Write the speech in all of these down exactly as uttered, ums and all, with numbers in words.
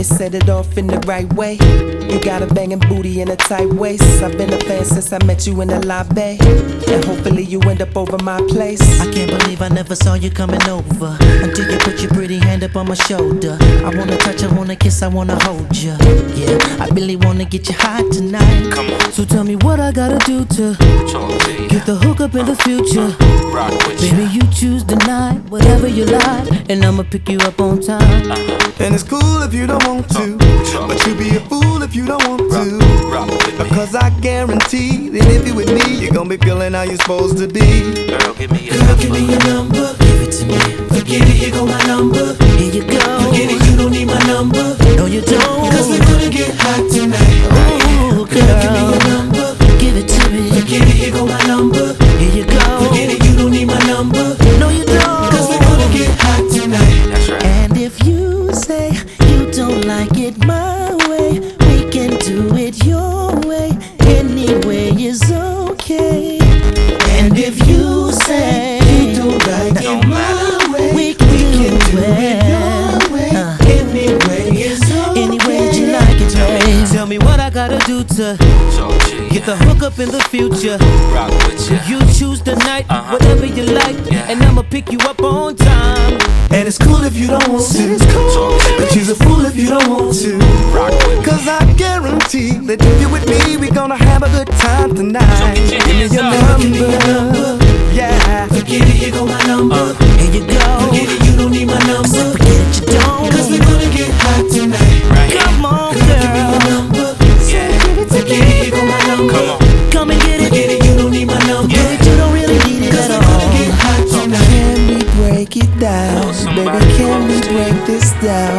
me set it off in the right way. You got a banging booty and a tight waist. I've been a fan since I met you in the lobby, and hopefully you end up over my place. I can't believe I never saw you coming over until you put your pretty hand up on my shoulder. I wanna touch, I wanna kiss, I wanna hold you. Yeah, I really wanna get you hot tonight. Come on. So tell me what I gotta do to get the hook up in the future. Rock with Baby, you choose the night, whatever you like, and I'ma pick you up on time. And it's cool if you don't want to, but you be a fool if you don't want to. Because I guarantee that if you with me, you're gonna be feeling how you're supposed to be. Girl, give me your Girl, give me your number, give it to me. Forget it, here go my number. Here you go. Forget it, you don't need my number. No, you don't. Cause we're gonna get hot tonight. Oh, girl, give me your number, give it to me. Forget it, here go my number. Here you go. Forget it, you don't need my number. No, you don't. Cause we're gonna get hot tonight. That's right. And if you say you don't like it my way, we can do it your way. Any way is okay. And if you say You don't like it my way, we can, we do, can do it it your way. Uh, Any way is okay. any way you like it, babe. Tell me what I gotta do to So, G, get the hook up in the future. rock with you. You choose the night, Uh-huh. whatever you like, Yeah. and I'ma pick you up on time. And it's cool if you don't want to, but you're a fool if you don't want to. Rock with me. Cause I guarantee that if you're with me, we gonna have a good time tonight. So get your Give me hands your up. number, yeah. Forget it, here go my number. Here you go. Forget it, you don't need my number. Forget it, you don't. Cause we're gonna get hot tonight. Right here. Come on, girl. Give me your number. Yeah. Forget it, here go my number. Come on. Come and get it. Forget it, you don't need my number. Yeah. You don't really need it at all. Can we break it down? somebody Baby, can we close to you. break this down?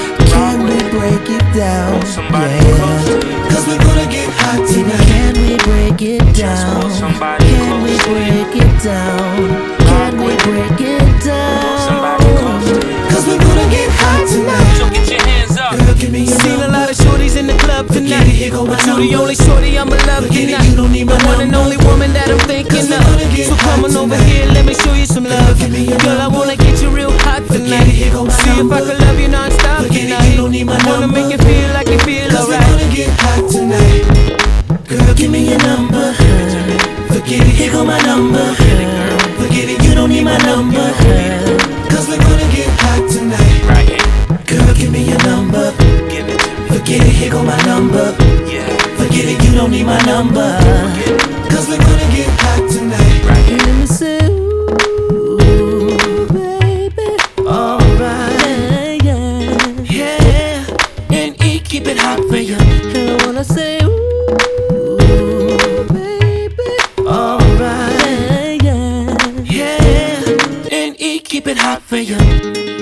Can we break it down? Somebody Yeah. close to you. Cause we're gonna get hot Baby, tonight. can we break it down? want somebody Can we close to you. break it down? Can we break it Somebody close to down? you. Cause we're gonna get hot tonight. So get your hands up. Girl, give me your Seen a number. lot of shorties in the club tonight, here go my but you the number. only shorty I'ma love Forget it, tonight. you don't need my The one and number. only woman that I'm thinking Cause we're of. gonna get So come on hot over tonight. here, let me show you some love. give me your Girl, I number. wanna get you real hot Forget tonight. it, here go my See if I number. can love you non-stop Forget it, tonight. you don't need my Wanna number. make you feel like you feel Cause we're alright. gonna get hot tonight. Girl, give me your number. Forget it, here go my number. Forget it, you don't need my number. Cause we're gonna get hot tonight. Right here. Girl, give me your number. Give it to me. Forget it, here go my number. Yeah. Forget it, you don't need my number. Cause we're gonna get hot tonight. Right here. Let me say, ooh, baby, alright, yeah, Yeah. And E, keep it hot for you. And I wanna say, ooh, baby, alright, yeah. Yeah. And E, keep it hot for you.